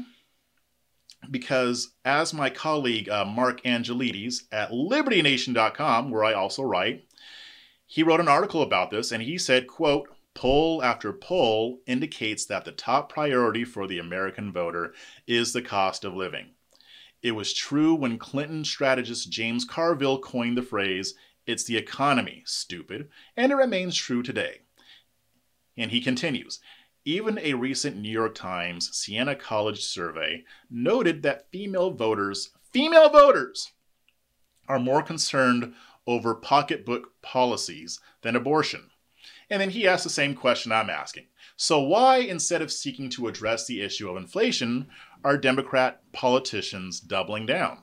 Because as my colleague uh, Mark Angelides at Liberty Nation dot com, where I also write, he wrote an article about this, and he said, quote, "Poll after poll indicates that the top priority for the American voter is the cost of living. It was true when Clinton strategist James Carville coined the phrase, 'It's the economy, stupid,' and it remains true today." And he continues, "Even a recent New York Times Siena College survey noted that female voters, female voters are more concerned over pocketbook policies than abortion." And then he asked the same question I'm asking. So why, instead of seeking to address the issue of inflation, are Democrat politicians doubling down?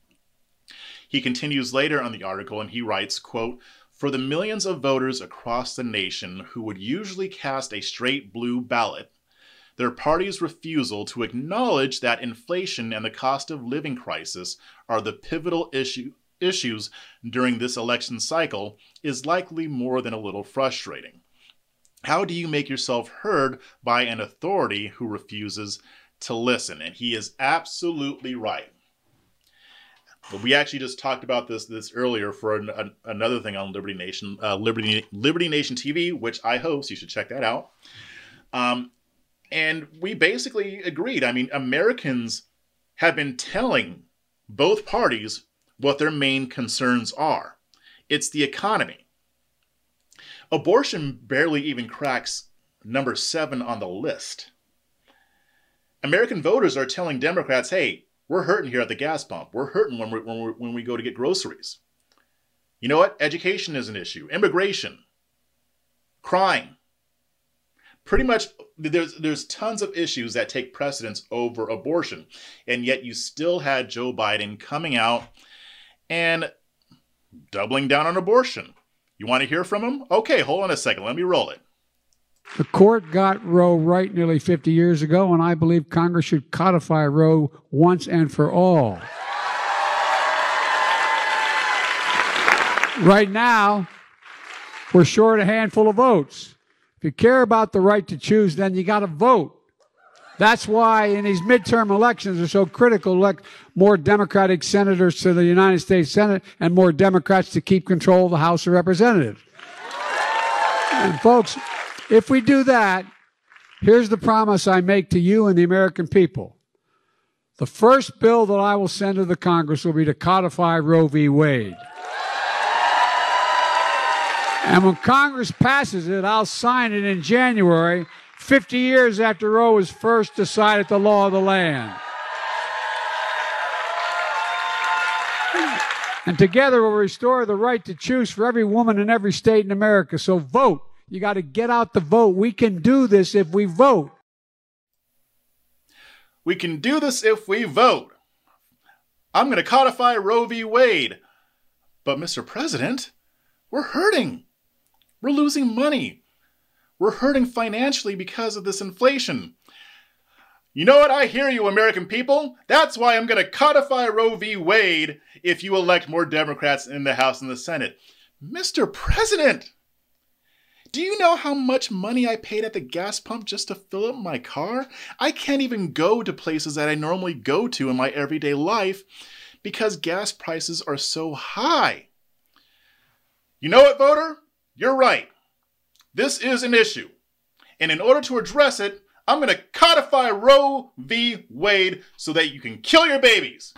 He continues later on the article and he writes, quote, "For the millions of voters across the nation who would usually cast a straight blue ballot, their party's refusal to acknowledge that inflation and the cost of living crisis are the pivotal issue, issues during this election cycle is likely more than a little frustrating. How do you make yourself heard by an authority who refuses to listen?" And he is absolutely right. But we actually just talked about this this earlier for an, an, another thing on Liberty Nation, uh, Liberty Liberty Nation T V, which I host. You should check that out. Um, and we basically agreed. I mean, Americans have been telling both parties what their main concerns are. It's the economy. Abortion barely even cracks number seven on the list. American voters are telling Democrats, hey, we're hurting here at the gas pump. We're hurting when we when we when we go to get groceries. You know what? Education is an issue. Immigration, crime. Pretty much, there's there's tons of issues that take precedence over abortion, and yet you still had Joe Biden coming out and doubling down on abortion. You want to hear from him? Okay, hold on a second. Let me roll it. The court got Roe right nearly fifty years ago, and I believe Congress should codify Roe once and for all. Right now, we're short a handful of votes. If you care about the right to choose, then you got to vote. That's why in these midterm elections are so critical to elect more Democratic senators to the United States Senate and more Democrats to keep control of the House of Representatives. And folks, if we do that, here's the promise I make to you and the American people. The first bill that I will send to the Congress will be to codify Roe v. Wade. And when Congress passes it, I'll sign it in January, fifty years after Roe was first decided the law of the land. And together we'll restore the right to choose for every woman in every state in America. So vote. You got to get out the vote. We can do this if we vote. We can do this if we vote. I'm going to codify Roe v. Wade. But, Mister President, we're hurting. We're losing money. We're hurting financially because of this inflation. You know what? I hear you, American people. That's why I'm going to codify Roe v. Wade if you elect more Democrats in the House and the Senate. Mister President, do you know how much money I paid at the gas pump just to fill up my car? I can't even go to places that I normally go to in my everyday life because gas prices are so high. You know what, voter? You're right. This is an issue. And in order to address it, I'm going to codify Roe v. Wade so that you can kill your babies.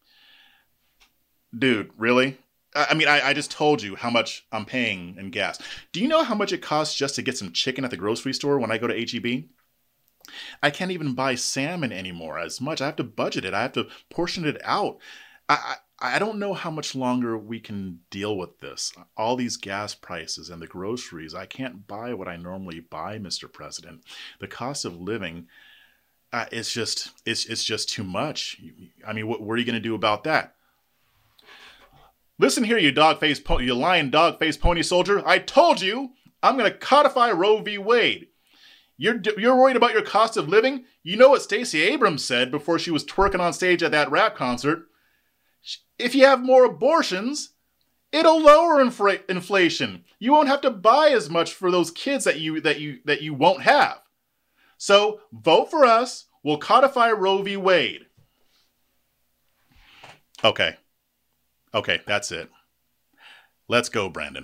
Dude, really? I mean, I, I just told you how much I'm paying in gas. Do you know how much it costs just to get some chicken at the grocery store when I go to H E B? I can't even buy salmon anymore as much. I have to budget it. I have to portion it out. I, I, I don't know how much longer we can deal with this. All these gas prices and the groceries. I can't buy what I normally buy, Mister President. The cost of living, uh, it's just it's it's just too much. I mean, what, what are you going to do about that? Listen here, you dog-faced po- you lying dog-faced pony soldier. I told you I'm going to codify Roe v. Wade. You're you're worried about your cost of living? You know what Stacey Abrams said before she was twerking on stage at that rap concert? If you have more abortions, it'll lower infra- inflation. You won't have to buy as much for those kids that you that you that you won't have. So vote for us. We'll codify Roe v. Wade. Okay. Okay, that's it. Let's go, Brandon.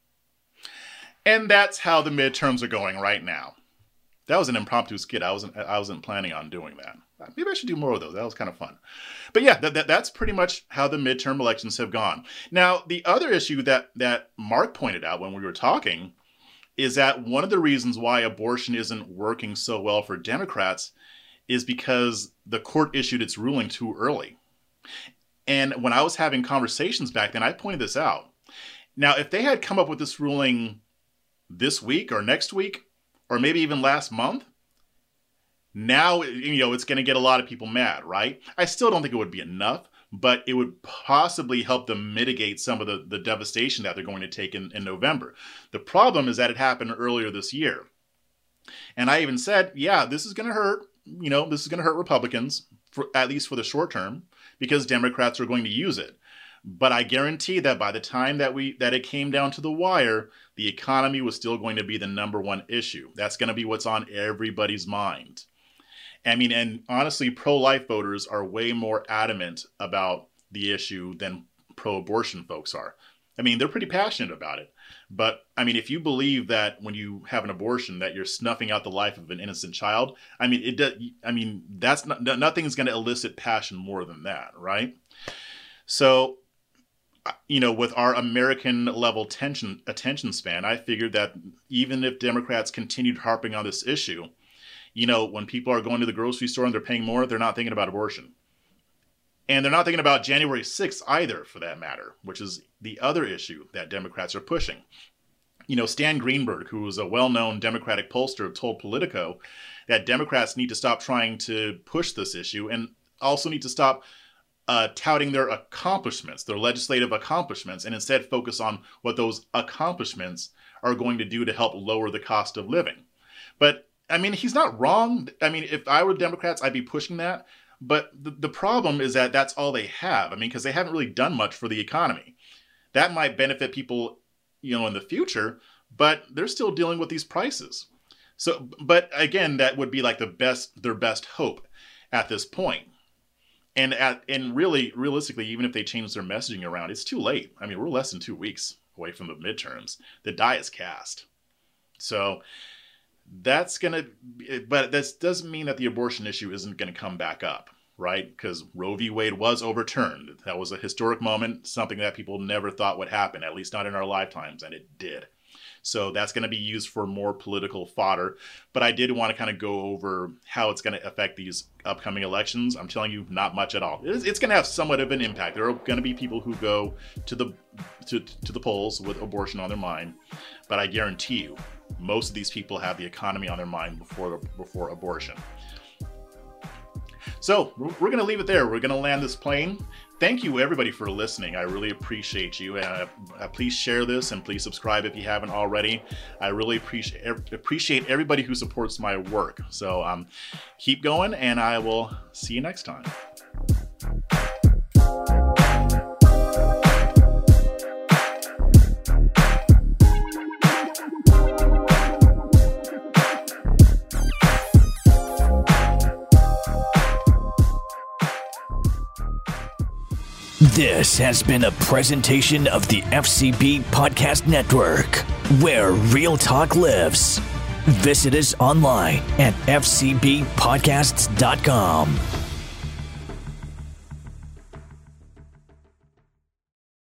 And that's how the midterms are going right now. That was an impromptu skit. I wasn't I wasn't planning on doing that. Maybe I should do more of those. That was kind of fun. But yeah, that, that, that's pretty much how the midterm elections have gone. Now, the other issue that, that Mark pointed out when we were talking is that one of the reasons why abortion isn't working so well for Democrats is because the court issued its ruling too early. And when I was having conversations back then, I pointed this out. Now, if they had come up with this ruling this week or next week, or maybe even last month, now, you know, it's going to get a lot of people mad, right? I still don't think it would be enough, but it would possibly help them mitigate some of the, the devastation that they're going to take in, in November. The problem is that it happened earlier this year. And I even said, yeah, this is going to hurt, you know, this is going to hurt Republicans, for, at least for the short term, because Democrats are going to use it. But I guarantee that by the time that we that it came down to the wire, the economy was still going to be the number one issue. That's going to be what's on everybody's mind. I mean, and honestly, pro-life voters are way more adamant about the issue than pro-abortion folks are. I mean, they're pretty passionate about it. But, I mean, if you believe that when you have an abortion that you're snuffing out the life of an innocent child, I mean, it does, I mean, that's not, nothing's going to elicit passion more than that, right? So, you know, with our American level tension, attention span, I figured that even if Democrats continued harping on this issue, you know, when people are going to the grocery store and they're paying more, they're not thinking about abortion. And they're not thinking about January sixth either, for that matter, which is the other issue that Democrats are pushing. You know, Stan Greenberg, who was a well-known Democratic pollster, told Politico that Democrats need to stop trying to push this issue and also need to stop uh, touting their accomplishments, their legislative accomplishments, and instead focus on what those accomplishments are going to do to help lower the cost of living. But I mean, he's not wrong. I mean, if I were Democrats, I'd be pushing that. But the, the problem is that that's all they have. I mean, because they haven't really done much for the economy. That might benefit people, you know, in the future, but they're still dealing with these prices. So, but again, that would be like the best, their best hope at this point. And at, and really, realistically, even if they change their messaging around, it's too late. I mean, we're less than two weeks away from the midterms. The die is cast. So that's going to, but this doesn't mean that the abortion issue isn't going to come back up, right? Because Roe v. Wade was overturned. That was a historic moment, something that people never thought would happen, at least not in our lifetimes, and it did. So that's going to be used for more political fodder. But I did want to kind of go over how it's going to affect these upcoming elections. I'm telling you, not much at all. It's, it's going to have somewhat of an impact. There are going to be people who go to the to, to the polls with abortion on their mind. But I guarantee you, most of these people have the economy on their mind before before abortion. So we're going to leave it there. We're going to land this plane. Thank you, everybody, for listening. I really appreciate you. And uh, uh, please share this and please subscribe if you haven't already. I really appreciate appreciate everybody who supports my work. So um, keep going, and I will see you next time. This has been a presentation of the F C B Podcast Network, where real talk lives. Visit us online at f c b podcasts dot com.